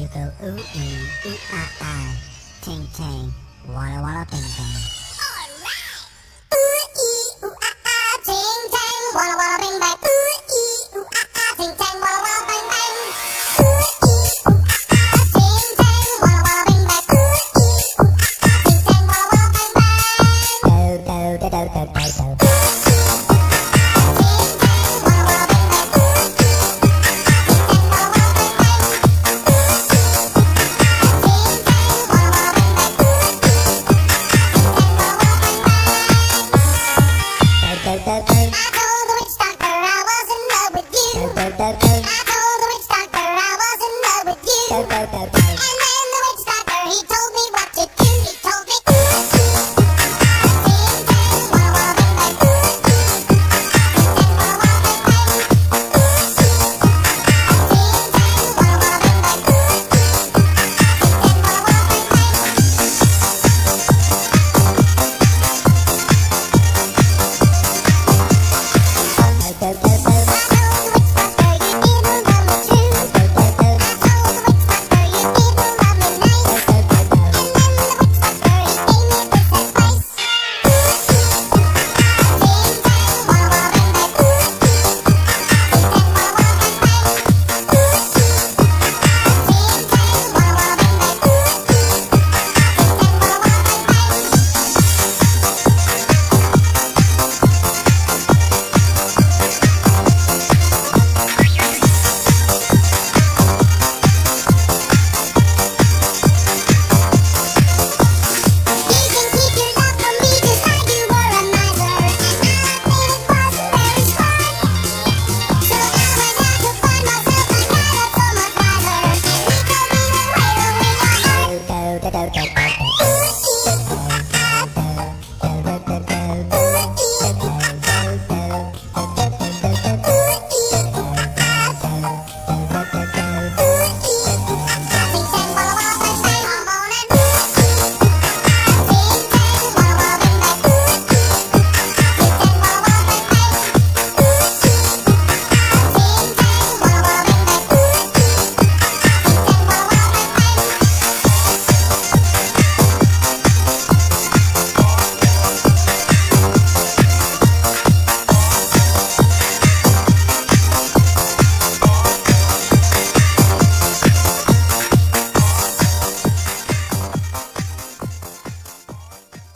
go ooh ooh ah ah, ting ting, walla walla bing bang. Ooh ee ooh ah ah, ting tang, walla walla bing bang. Ooh ee ooh ah ah, ting tang, walla walla bang bang. Ooh ee ooh ah ah, ting tang, walla walla bing bang. Ooh ee ooh ah ah, ting tang, walla walla bang bang. Do do do do do do do. Da da da.